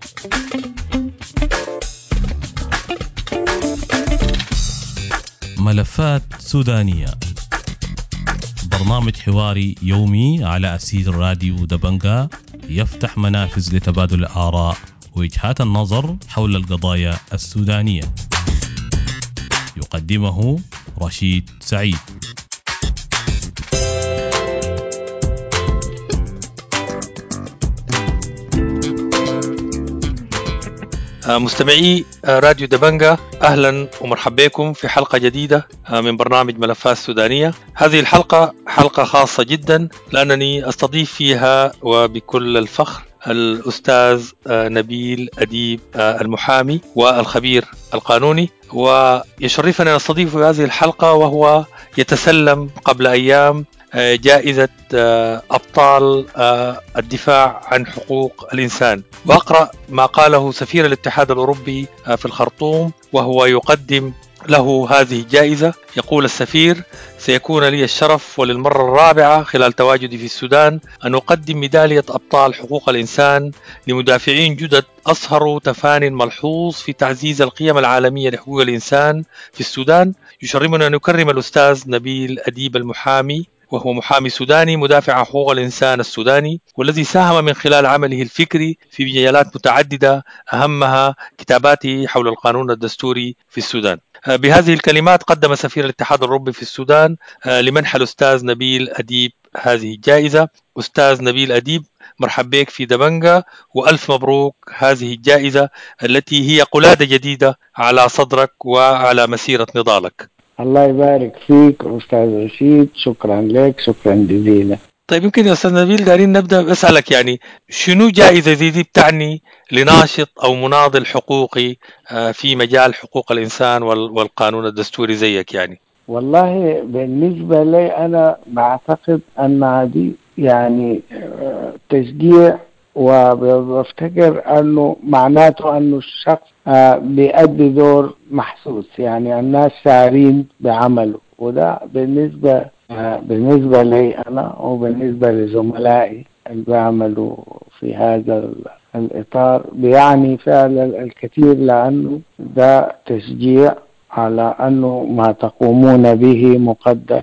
ملفات سودانية، برنامج حواري يومي على أسير راديو دبنجا يفتح منافذ لتبادل الآراء ووجهات النظر حول القضايا السودانية. يقدمه رشيد سعيد. مستمعي راديو دبنجا، أهلا ومرحبا بكم في حلقة جديدة من برنامج ملفات سودانية. هذه الحلقة حلقة خاصة جدا لأنني أستضيف فيها وبكل الفخر الأستاذ نبيل أديب المحامي والخبير القانوني، ويشرفنا أن نستضيفه في هذه الحلقة وهو يتسلم قبل أيام جائزة أبطال الدفاع عن حقوق الإنسان. وأقرأ ما قاله سفير الاتحاد الأوروبي في الخرطوم وهو يقدم له هذه الجائزة. يقول السفير: سيكون لي الشرف وللمرة الرابعة خلال تواجدي في السودان أن أقدم ميدالية أبطال حقوق الإنسان لمدافعين جدد أظهروا تفان ملحوظ في تعزيز القيم العالمية لحقوق الإنسان في السودان. يشرفنا أن نكرم الأستاذ نبيل أديب المحامي، وهو محامي سوداني مدافع عن حقوق الإنسان السوداني، والذي ساهم من خلال عمله الفكري في مجالات متعددة أهمها كتاباته حول القانون الدستوري في السودان. بهذه الكلمات قدم سفير الاتحاد الأوروبي في السودان لمنح الأستاذ نبيل أديب هذه الجائزة. أستاذ نبيل أديب، مرحب بك في دبنجا، وألف مبروك هذه الجائزة التي هي قلادة جديدة على صدرك وعلى مسيرة نضالك. الله يبارك فيك أستاذ رشيد، شكرا لك، شكرا جزيلا. طيب، يمكن يا أستاذ نبيل دارين نبدأ بسألك، يعني شنو جائزة دي بتعني لناشط أو مناضل حقوقي في مجال حقوق الإنسان والقانون الدستوري زيك؟ يعني والله بالنسبة لي أنا بعتقد أن هذه يعني تشجيع، وبفتكر أنه معناته أنه الشخص بيأدي دور محسوس، يعني الناس شاعرين بعمله، وده بالنسبة لي أنا وبالنسبة لزملائي اللي بيعملوا في هذا الإطار بيعني فعلا الكثير، لأنه ده تشجيع على أنه ما تقومون به مقدر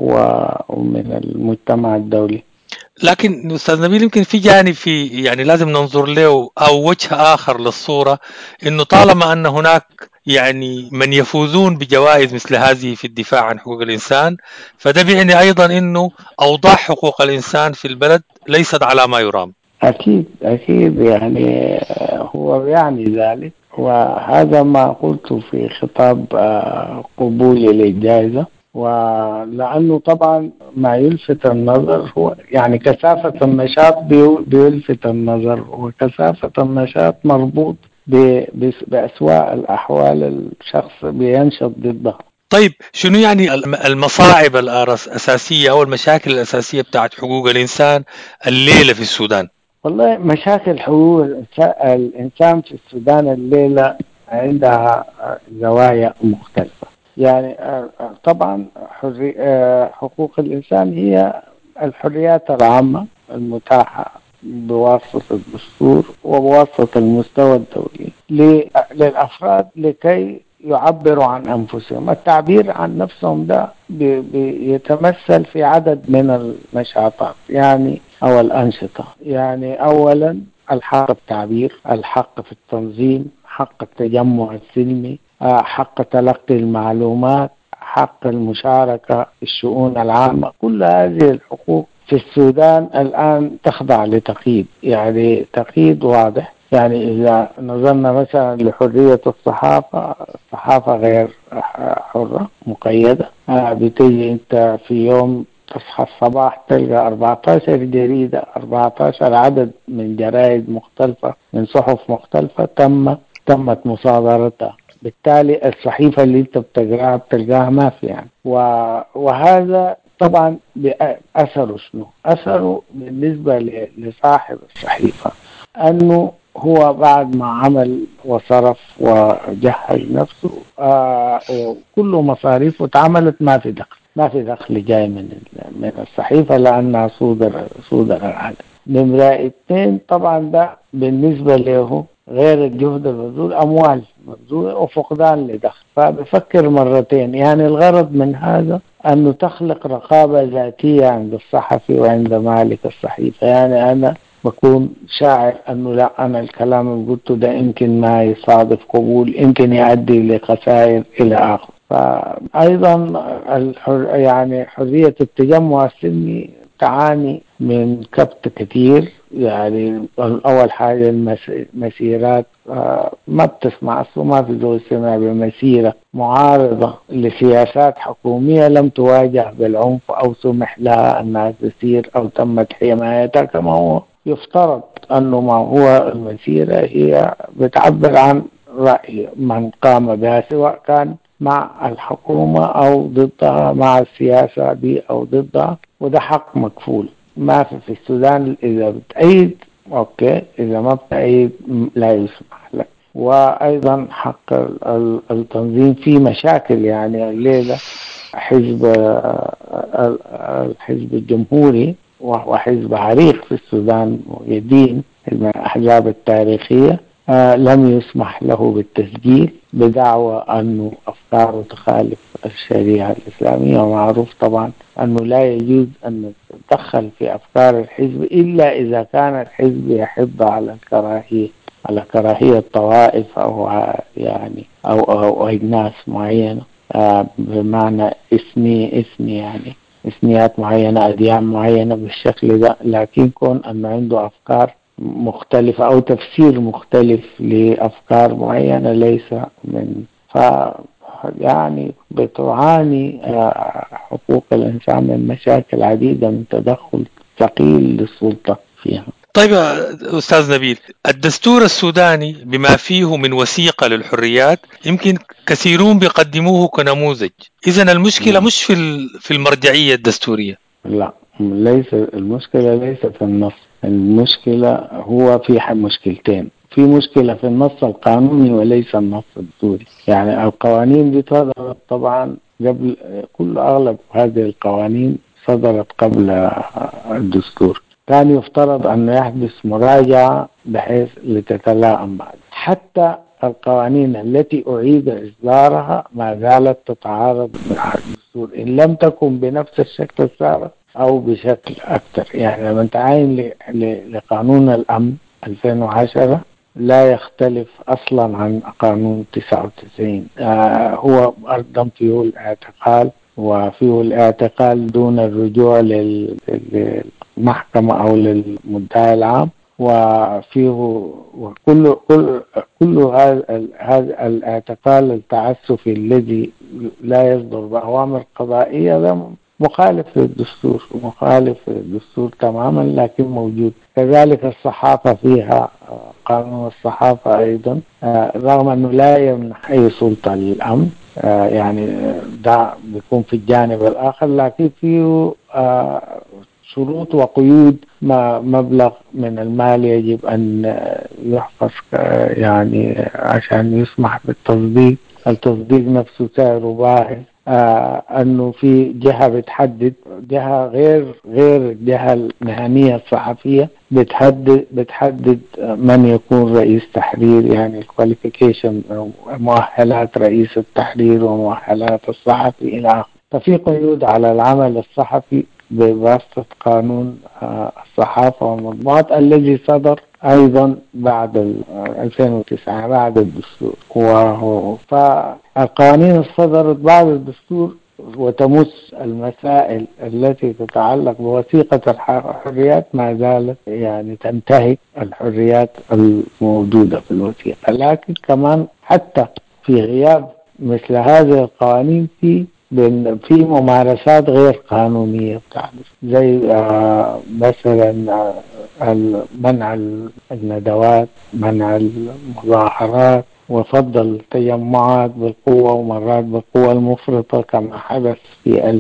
ومن المجتمع الدولي. لكن أستاذ نبيل، يمكن في جانب يعني لازم ننظر له أو وجه آخر للصورة، إنه طالما أن هناك يعني من يفوزون بجوائز مثل هذه في الدفاع عن حقوق الإنسان، فده بيعني أيضا إنه أوضاع حقوق الإنسان في البلد ليست على ما يرام. أكيد يعني هو يعني ذلك، وهذا ما قلت في خطاب قبولي للجائزة. ولأنه طبعا ما يلفت النظر هو يعني كثافة النشاط بيلفت النظر، وكثافة النشاط مربوط بأسوأ الأحوال الشخص بينشط ضدها. طيب، شنو يعني المصاعب الأساسية أو المشاكل الأساسية بتاعت حقوق الإنسان الليلة في السودان؟ والله مشاكل حقوق الإنسان في السودان الليلة عندها زوايا مختلفة. يعني طبعا حقوق الإنسان هي الحريات العامة المتاحة بواسطة الدستور وبواسطة المستوى الدولي للأفراد لكي يعبروا عن أنفسهم. التعبير عن نفسهم ده بيتمثل في عدد من النشاطات يعني أو الأنشطة. يعني أولا الحق التعبير، الحق في التنظيم، حق التجمع السلمي، حق تلقي المعلومات، حق المشاركة في الشؤون العامة. كل هذه الحقوق في السودان الآن تخضع لتقييد، يعني تقييد واضح. يعني إذا نظرنا مثلا لحرية الصحافة غير حرة، مقيدة. بتيجي أنت في يوم تصحى الصباح تلقى 14 جريدة، 14 عدد من جرائد مختلفة من صحف مختلفة تمت مصادرتها. بالتالي الصحيفة اللي انت بتلقاها ما في يعني. وهذا طبعا أثره شنو؟ أثره بالنسبة لصاحب الصحيفة أنه هو بعد ما عمل وصرف وجهز نفسه وكل مصاريفه اتعملت، ما في دخل جاي من الصحيفة لأنها صودر العدد. نمرة 2 طبعا ده بالنسبة له غير الجهد المبذول أموال مبذولة وفقدان لدخل، فبفكر مرتين. يعني الغرض من هذا أنه تخلق رقابة ذاتية عند الصحفي وعند مالك الصحيفة. يعني أنا بكون شاعر أنه لا، أنا الكلام اللي قلته ده يمكن ما يصادف قبول، يمكن يؤدي لخسائر إلى آخره. فأيضا يعني حرية التجمع السلمي تعاني من كبت كثير. يعني أول حاجة المسيرات ما بتسمع أصلا، ما في زول سمع بمسيرة معارضة لسياسات حكومية لم تواجه بالعنف أو سمح لها أنها تسير أو تمت حمايتها كما هو يفترض. أنه ما هو المسيرة هي بتعبر عن رأي من قام بها، سواء كان مع الحكومة أو ضدها، مع السياسة دي أو ضدها، وده حق مكفول. ما في السودان إذا بتأيد أوكي، إذا ما بتأيد لا يسمح لك. وأيضا حق التنظيم في مشاكل. يعني الليلة الحزب الجمهوري وهو حزب عريق في السودان ويدين من الأحزاب التاريخية لم يسمح له بالتسجيل بدعوى أنه أفكاره تخالف الشريعة الإسلامية. ومعروف طبعا أنه لا يجوز أن تتدخل في أفكار الحزب إلا إذا كان الحزب يحض على الكراهية، على كراهية طوائف أو يعني أو أجناس معينة، بمعنى اسمي يعني إثنيات معينة، أديان معينة بالشكل ده. لكن كون أنه عنده أفكار مختلفة أو تفسير مختلف لأفكار معينة ليس من يعني بتعاني حقوق الإنسان من مشاكل عديدة من تدخل ثقيل للسلطة فيها. طيب أستاذ نبيل، الدستور السوداني بما فيه من وثيقة للحريات يمكن كثيرون بيقدموه كنموذج. إذن المشكلة مش في المرجعية الدستورية. لا، ليس المشكلة ليس في النص. المشكلة هو في مشكلتين. في مشكلة في النص القانوني وليس النص الدستوري. يعني القوانين دي صدرت طبعا قبل، كل أغلب هذه القوانين صدرت قبل الدستور. كان يفترض أن يحدث مراجعة بحيث لتتلائم بعد. حتى القوانين التي أعيد إصدارها ما زالت تتعارض مع الدستور، إن لم تكن بنفس الشكل السابق أو بشكل أكثر. يعني لما تعاين لقانون الأمن 2010 لا يختلف أصلا عن قانون 99. هو أيضا فيه الاعتقال، وفيه الاعتقال دون الرجوع للمحكمة أو للمدعي العام، وفيه كل هذا الاعتقال التعسفي الذي لا يصدر بأوامر قضائية ده مخالف للدستور، مخالف للدستور تماما، لكن موجود. كذلك الصحافة فيها قانون الصحافة أيضا، رغم أنه لا يمنح أي سلطة للأمن، يعني ده بيكون في الجانب الآخر، لكن فيه شروط وقيود. مبلغ من المال يجب أن يحفظ يعني عشان يسمح بالتصديق. التصديق نفسه سعره باهظ. أنه في جهة بتحدد، جهة غير الجهة المهنية الصحفية بتحدد من يكون رئيس تحرير، يعني الكواليفيكيشن أو مؤهلات رئيس التحرير ومؤهلات الصحفي إلى آخره. ففي قيود على العمل الصحفي بواسطة قانون الصحافة والمطبوعات الذي صدر أيضا بعد 2009 بعد الدستور. فالقوانين الصدرت بعد الدستور وتمس المسائل التي تتعلق بوثيقة الحريات ما زالت يعني تنتهك الحريات الموجودة في الوثيقة. لكن كمان حتى في غياب مثل هذه القوانين في ممارسات غير قانونية بتحدث، زي مثلا منع الندوات، منع المظاهرات، وفضل التجمعات بالقوة ومرات بالقوة المفرطة كما حدث في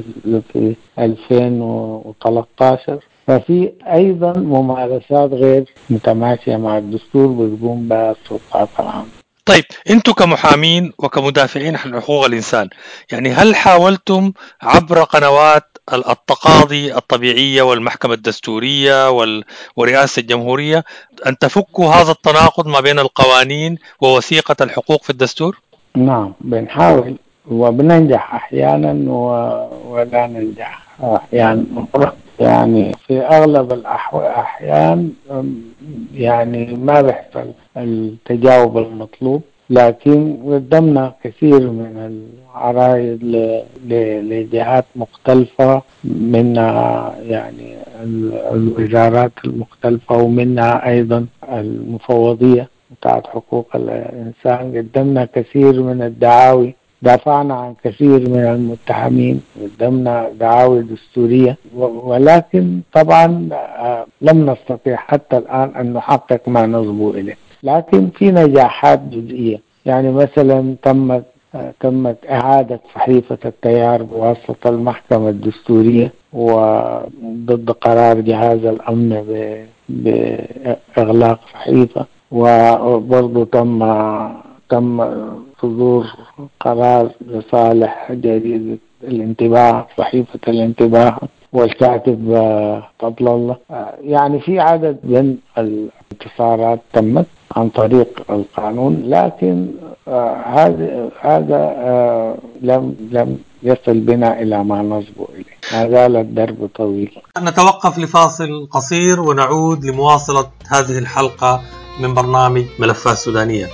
2013. ففي أيضا ممارسات غير متماشية مع الدستور بتقوم بها السلطات العامة. طيب انتم كمحامين وكمدافعين عن حقوق الانسان، يعني هل حاولتم عبر قنوات التقاضي الطبيعية والمحكمة الدستورية ورئاسة الجمهورية أن تفكوا هذا التناقض ما بين القوانين ووثيقة الحقوق في الدستور؟ نعم، بنحاول وبننجح أحيانا ولا ننجح أحيانا أخرى. يعني في أغلب الأحيان يعني ما بيحصل التجاوب المطلوب، لكن قدمنا كثير من العرائض لجهات مختلفة، منها يعني الوزارات المختلفة ومنها أيضا المفوضية بتاعت حقوق الإنسان. قدمنا كثير من الدعاوي، دافعنا عن كثير من المتهمين، قدمنا دعاوي دستورية، ولكن طبعا لم نستطيع حتى الآن أن نحقق ما نصبو إليه. لكن في نجاحات جزئية، يعني مثلا تمت إعادة صحيفة التيار بواسطة المحكمة الدستورية وضد قرار جهاز الأمن بإغلاق صحيفة، وبرضو تم صدور قرار لصالح جريدة الانتباه، صحيفة الانتباه والكاتب فضل الله. يعني في عدد من الانتصارات تمت عن طريق القانون، لكن هذا لم يصل بنا إلى ما نصبو إليه، ما زال الدرب طويل. نتوقف لفاصل قصير ونعود لمواصلة هذه الحلقة من برنامج ملفات سودانية.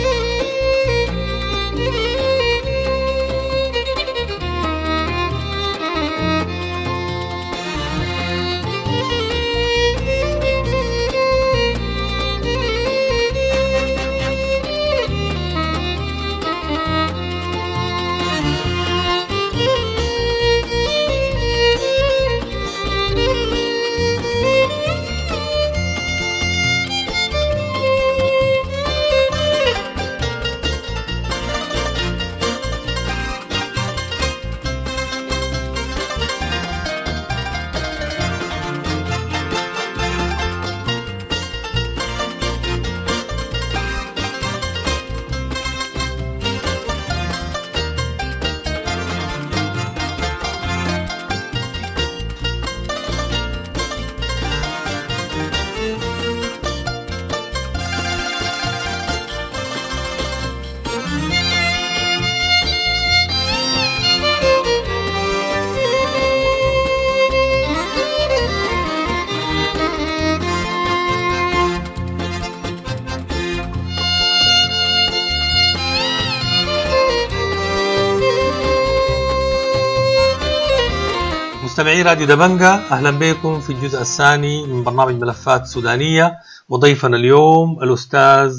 مستمعي راديو دبنجة، أهلا بكم في الجزء الثاني من برنامج ملفات سودانية. وضيفنا اليوم الأستاذ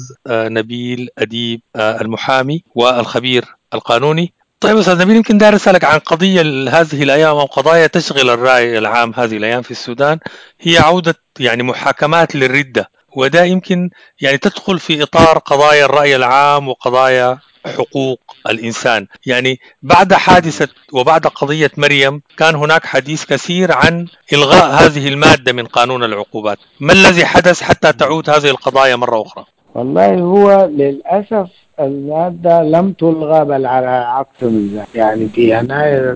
نبيل أديب، المحامي والخبير القانوني. طيب أستاذ نبيل، يمكن داير أسألك عن قضية هذه الأيام أو قضايا تشغل الرأي العام هذه الأيام في السودان، هي عودة يعني محاكمات للردة، وده يمكن يعني تدخل في إطار قضايا الرأي العام وقضايا حقوق الإنسان. يعني بعد حادثة وبعد قضية مريم كان هناك حديث كثير عن إلغاء هذه المادة من قانون العقوبات. ما الذي حدث حتى تعود هذه القضايا مرة أخرى؟ والله هو للأسف المادة لم تلغى، بل على عكس ذلك. يعني في يناير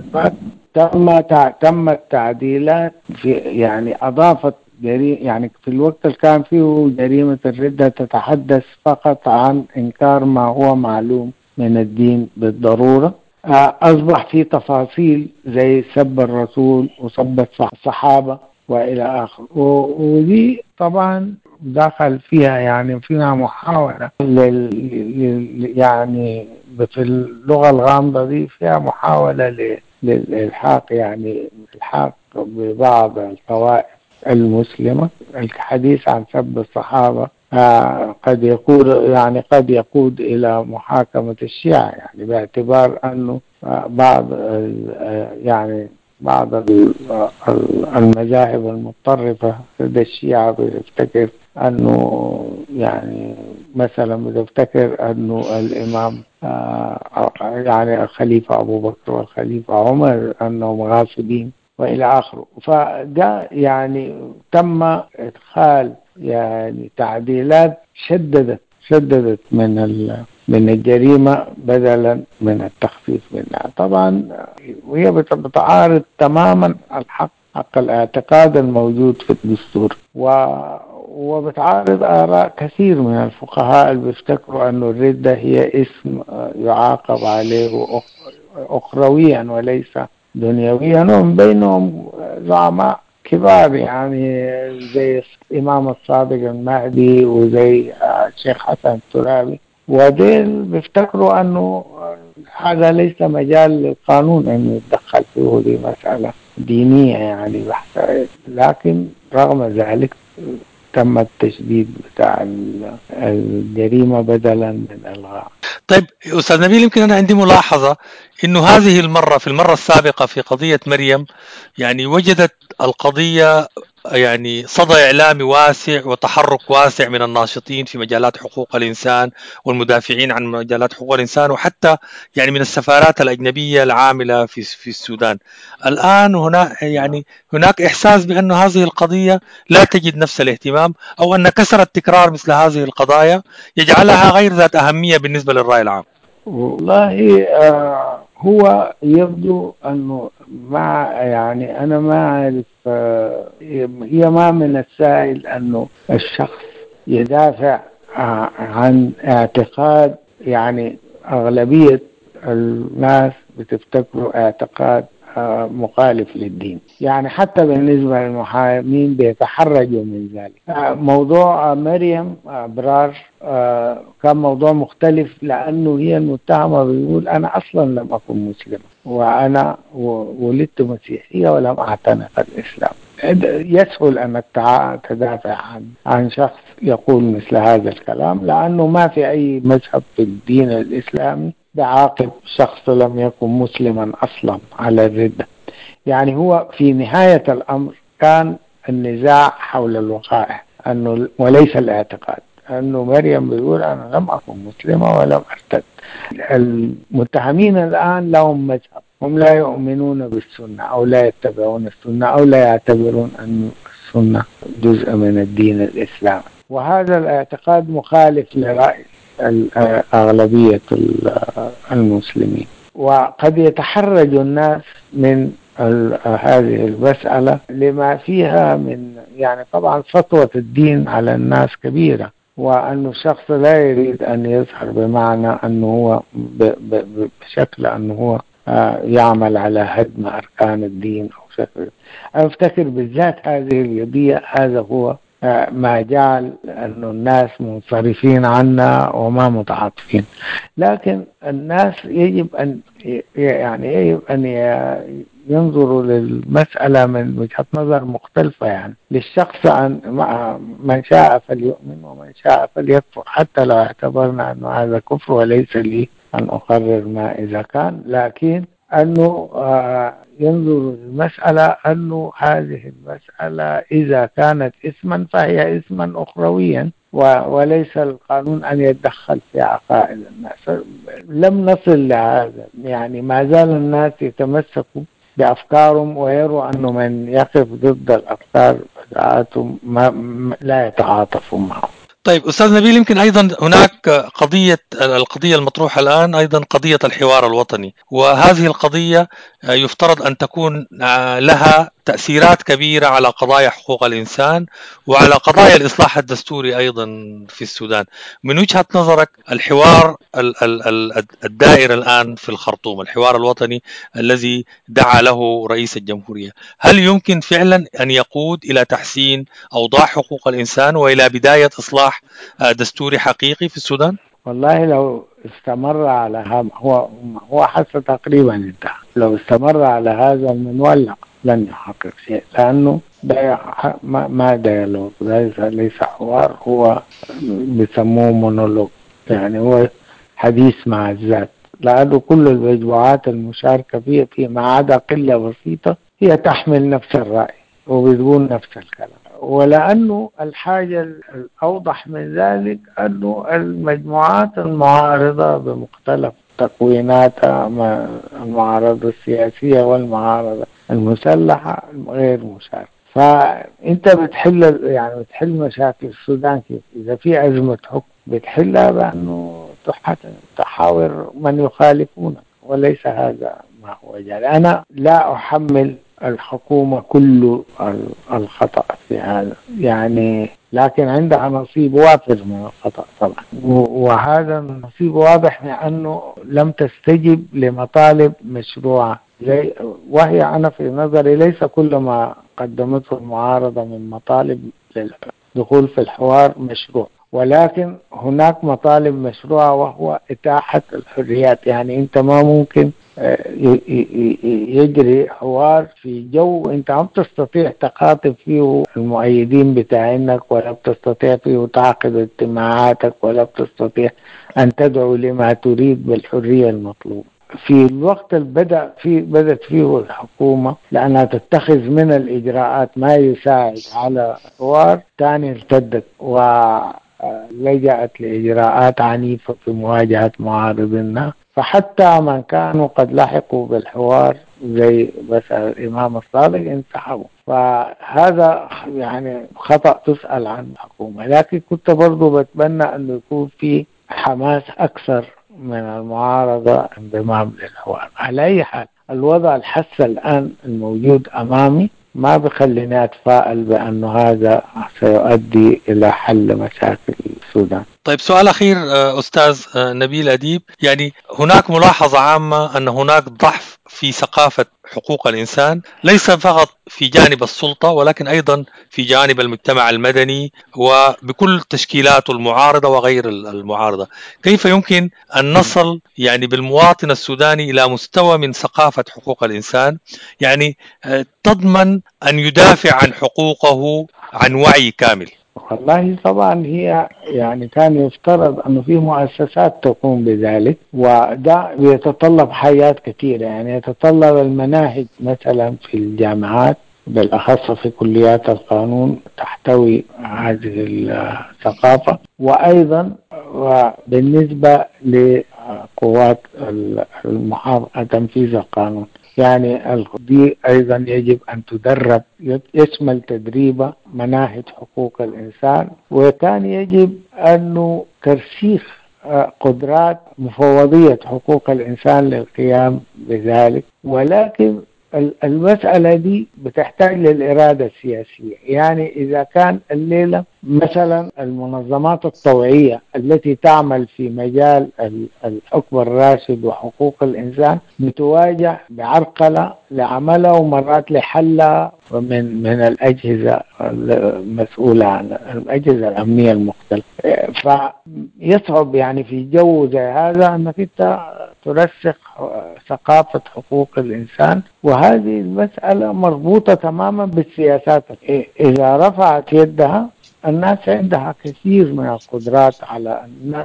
تم التعديلات في، يعني أضافت يعني في الوقت اللي كان فيه جريمة الردة تتحدث فقط عن إنكار ما هو معلوم من الدين بالضرورة، أصبح في تفاصيل زي سب الرسول وسب الصحابة وإلى آخره. ودي طبعا دخل فيها، يعني فيها محاولة يعني في اللغة الغامضة دي فيها محاولة للإلحاق، يعني الحاق ببعض الطوائف المسلمة. الحديث عن سب الصحابة قد يقود إلى محاكمة الشيعة، يعني باعتبار أنه بعض المذاهب المتطرفة لدى الشيعة بتفتكر أنه، يعني مثلا بتفتكر أنه الإمام يعني الخليفة أبو بكر والخليفة عمر أنهم غاصبين وإلى آخره. فجاء يعني تم إدخال يعني تعديلات شددت من الجريمة بدلا من التخفيف منها. طبعا وهي بتعارض تماما حق الاعتقاد الموجود في الدستور، وبتعارض آراء كثير من الفقهاء اللي بيفتكروا أن الردة هي اسم يعاقب عليه أخرويا وليس دنيويا، ومن بينهم زعماء كبار يعني زي الإمام الصادق المهدي وزي الشيخ حسن الترابي، وديل بيفتكروا أنه هذا ليس مجال للقانون أن يتدخل فيه، دي مسألة دينية يعني بحثة. لكن رغم ذلك تم التشديد بتاع الجريمة بدلا من الغاء. طيب أستاذ نبيل، يمكن أنا عندي ملاحظة إنه هذه المرة في المرة السابقة في قضية مريم يعني وجدت القضية يعني صدى إعلامي واسع وتحرك واسع من الناشطين في مجالات حقوق الإنسان والمدافعين عن مجالات حقوق الإنسان، وحتى يعني من السفارات الأجنبية العاملة في السودان. الآن هناك إحساس بأن هذه القضية لا تجد نفس الاهتمام، أو أن كثرة تكرار مثل هذه القضايا يجعلها غير ذات أهمية بالنسبة للرأي العام. والله هو يبدو أنه يعني أنا ما أعرف، هي ما من السائل أنه الشخص يدافع عن اعتقاد يعني أغلبية الناس بتفتكروا اعتقاد مخالف للدين، يعني حتى بالنسبة للمحامين بيتحرجوا من ذلك. موضوع مريم برار كان موضوع مختلف، لأنه هي المتهمة بيقول أنا أصلا لم أكن مسلمة وأنا ولدت مسيحية ولم أعتنق الإسلام. يسهل أنك تدافع عن شخص يقول مثل هذا الكلام، لأنه ما في أي مذهب في الدين الإسلامي بعاقب شخص لم يكن مسلما أصلا على الردة. يعني هو في نهاية الأمر كان النزاع حول الوقائع أنه وليس الاعتقاد، أنه مريم بيقول أنا لم أكن مسلمة ولم أرتد. المتهمين الآن لهم مذهب، هم لا يؤمنون بالسنة أو لا يتبعون السنة أو لا يعتبرون أن السنة جزء من الدين الإسلامي، وهذا الاعتقاد مخالف لرأي أغلبية المسلمين. وقد يتحرج الناس من هذه المسألة لما فيها من يعني طبعا سطوة الدين على الناس كبيرة، وأنه الشخص لا يريد أن يظهر بمعنى أنه هو بشكل أنه هو يعمل على هدم أركان الدين أو شكل. أفتكر بالذات هذه القضية هذا هو ما جعل أن الناس منصرفين عنا وما متعاطفين. لكن الناس يجب أن ينظروا للمسألة من وجهة نظر مختلفة، يعني للشخص من شاء فليؤمن ومن شاء فليكفر، حتى لو اعتبرنا أنه هذا كفر وليس لي أن أقرر ما إذا كان، لكن أنه ينظر المسألة أنه هذه المسألة إذا كانت اسما فهي اسما أخرويا، وليس القانون أن يتدخل في عقائد الناس. لم نصل لهذا، يعني ما زال الناس يتمسكوا بأفكارهم ويروا أنه من يقف ضد الأفكار بتاعتهم لا يتعاطفوا معه. طيب أستاذ نبيل، يمكن أيضا هناك القضية المطروحة الآن أيضا قضية الحوار الوطني، وهذه القضية يفترض أن تكون لها تأثيرات كبيرة على قضايا حقوق الإنسان وعلى قضايا الإصلاح الدستوري أيضا في السودان. من وجهة نظرك الحوار الدائر الآن في الخرطوم، الحوار الوطني الذي دعا له رئيس الجمهورية، هل يمكن فعلا أن يقود إلى تحسين أوضاع حقوق الإنسان وإلى بداية إصلاح دستوري حقيقي في السودان؟ والله لو استمر على هذا هو حتى تقريبا انتهى، لو استمر على هذا المنوال لن يحقق شيء، لأنه ده ما ديالوج، ليس حوار، هو بيسموه مونولوج، يعني هو حديث مع الذات، لأنه كل المجموعات المشاركة فيه ما عدا قلة بسيطة هي تحمل نفس الرأي وبتقول نفس الكلام. ولأنه الحاجة الأوضح من ذلك أنه المجموعات المعارضة بمختلف تكويناتها، المعارضة السياسية والمعارضة المسلحة غير مشاركة. فأنت بتحل مشاكل السودان كيف؟ إذا في أزمة حكم بتحلها بأنه تحاور من يخالفونك، وليس هذا ما هو جاري. أنا لا أحمل الحكومة كل الخطأ في هذا، يعني لكن عندها نصيب وافر من الخطأ طبعا، وهذا النصيب واضح لأنه لم تستجب لمطالب مشروعة، وهي أنا في نظري ليس كل ما قدمته المعارضة من مطالب للدخول في الحوار مشروع، ولكن هناك مطالب مشروعة وهو إتاحة الحريات. يعني أنت ما ممكن يجري حوار في جو أنت ما بتستطيع تخاطب فيه المؤيدين بتاعينك، ولا بتستطيع فيه تعقد اجتماعاتك، ولا بتستطيع أن تدعو لما تريد بالحرية المطلوبة. في الوقت اللي بدأت فيه الحكومة لأنها تتخذ من الإجراءات ما يساعد على الحوار، ثاني ارتدت ولجأت لإجراءات عنيفة في مواجهة معارضينها، فحتى من كانوا قد لحقوا بالحوار زي بس الإمام الصادق انسحبوا. فهذا يعني خطأ تسأل عن الحكومة، لكن كنت برضو بتمنى أن يكون في حماس أكثر من المعارضة انضمام للحوار. على أي حال الوضع الحث الآن الموجود أمامي ما بخليني أتفائل بأنه هذا سيؤدي إلى حل مشاكل السودان. طيب سؤال أخير أستاذ نبيل أديب، يعني هناك ملاحظة عامة أن هناك ضعف في ثقافة حقوق الإنسان، ليس فقط في جانب السلطة ولكن أيضا في جانب المجتمع المدني وبكل تشكيلاته المعارضة وغير المعارضة. كيف يمكن أن نصل يعني بالمواطن السوداني إلى مستوى من ثقافة حقوق الإنسان، يعني تضمن أن يدافع عن حقوقه عن وعي كامل؟ والله طبعا هي يعني كان يفترض أنه في مؤسسات تقوم بذلك، وده بيتطلب حاجات كثيرة. يعني يتطلب المناهج مثلا في الجامعات بالأخص في كليات القانون تحتوي هذه الثقافة، وأيضا بالنسبة لقوات المحافظة تنفيذ القانون، يعني دي أيضا يجب أن تدرب، يشمل تدريب مناهج حقوق الإنسان، وكان يجب أنه ترسيخ قدرات مفوضية حقوق الإنسان للقيام بذلك. ولكن المسألة دي بتحتاج للإرادة السياسية. يعني إذا كان الليلة مثلا المنظمات الطوعية التي تعمل في مجال الحكم الراشد وحقوق الإنسان بتواجه بعرقلة لعملها ومرات لحلها من الأجهزة المسؤولة عن الأجهزة الأمنية المختلفة، فيصعب يعني في جو زي هذا أنك أنت ترسخ ثقافة حقوق الإنسان. وهذه المسألة مربوطة تماما بالسياسات. إذا رفعت يدها الناس عندها كثير من القدرات على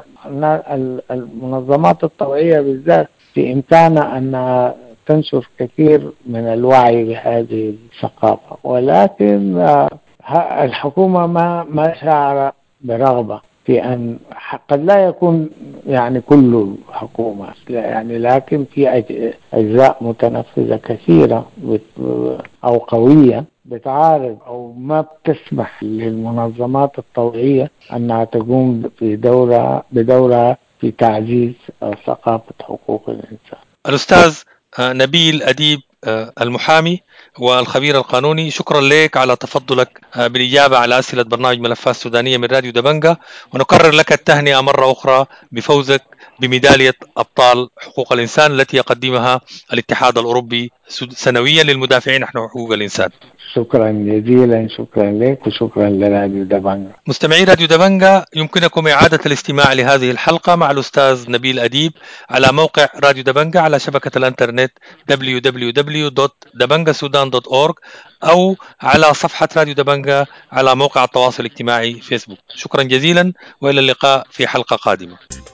المنظمات الطوعية بالذات في إمكانها أن تنشر كثير من الوعي بهذه الثقافة، ولكن الحكومة ما شعر برغبة في أن قد لا يكون يعني كل حكومة يعني، لكن في أجزاء متنفذة كثيرة أو قوية بتعارض أو ما بتسمح للمنظمات الطوعية أنها تقوم بدورها في تعزيز ثقافة حقوق الإنسان. الأستاذ نبيل أديب المحامي والخبير القانوني، شكرا لك على تفضلك بالإجابة على أسئلة برنامج ملفات سودانية من راديو دبنجة، ونكرر لك التهنئة مرة أخرى بفوزك بميدالية أبطال حقوق الإنسان التي يقدمها الاتحاد الأوروبي سنويا للمدافعين عن حقوق الإنسان. شكرا جزيلا، شكرا لك وشكرا لراديو دبنجة. مستمعي راديو دبنجة، يمكنكم إعادة الاستماع لهذه الحلقة مع الأستاذ نبيل أديب على موقع راديو دبنجة على شبكة الإنترنت www.dabangaSudan.org أو على صفحة راديو دبنجة على موقع التواصل الاجتماعي فيسبوك. شكرا جزيلا وإلى اللقاء في حلقة قادمة.